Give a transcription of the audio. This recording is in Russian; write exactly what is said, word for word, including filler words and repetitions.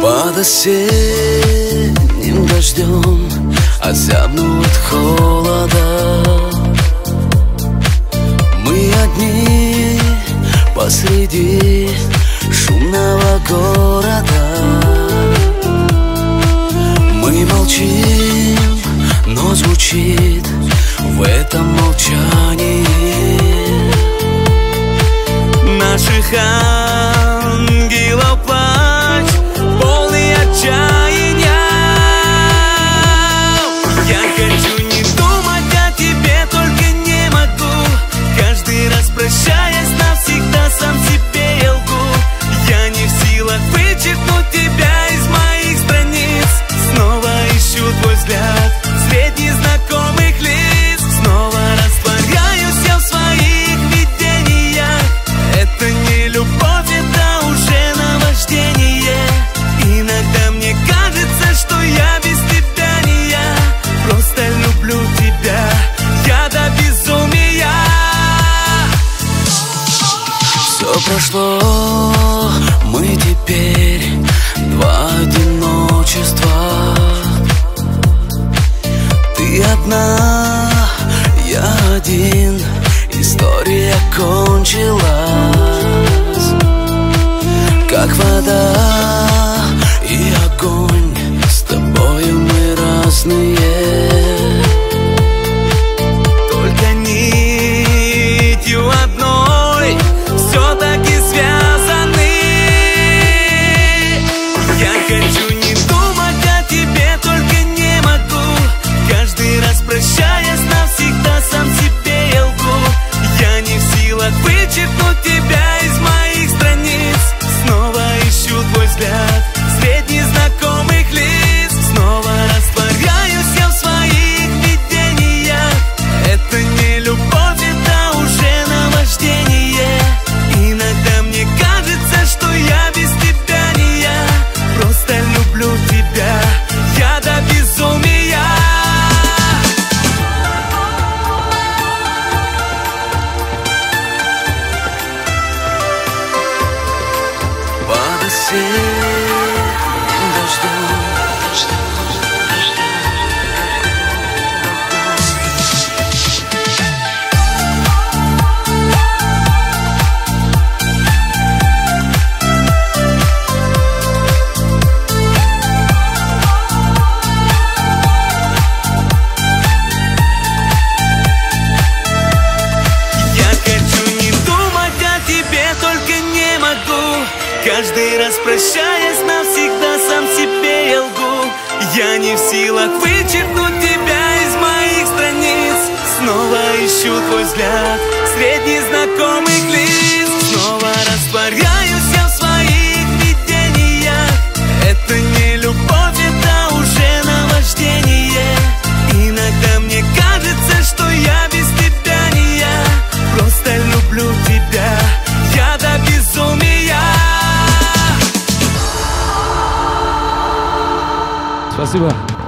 Под осенним дождем озябну от холода. Мы одни посреди шумного города. Мы молчим, но звучит в этом молчании наших ангелов плач, полный отчаяния. Я хочу не думать о тебе, только не могу. Каждый раз прощаясь навсегда, сам себе я лгу. Я не в силах вычеркнуть тебя из моих страниц. Снова ищу твой взгляд среди знакомых лиц. Снова растворяюсь я в своих видениях. Это не любовь, это уже наваждение. Иногда мне кажется, что я без тебя не я. Просто люблю тебя, я до безумия. Все прошло, мы теперь два одиночества. Ты одна, я один, история кончилась. Как вода и огонь, с тобою мы разные. Только нитью одной все-таки связаны. Я хочу не думать о тебе, только не могу. Каждый раз прощаясь навсегда, сам себе я лгу. Я не в силах вычеркнуть тебя из моих страниц. Снова ищу твой взгляд среди знакомых лиц. Снова растворяюсь я в своих видениях. Это не любовь, это уже наваждение. Иногда мне кажется, что я без тебя не я. Просто люблю тебя, я до безумия. Под осенним дождем. Каждый раз прощаясь навсегда, сам себе я лгу. Я не в силах вычеркнуть тебя из моих страниц. Снова ищу твой взгляд среди знакомых лиц. Снова растворяюсь я в своих видениях. Это не любовь, это уже наваждение. Иногда мне кажется, что я без тебя не я. Просто люблю тебя, я до безумия. Спасибо.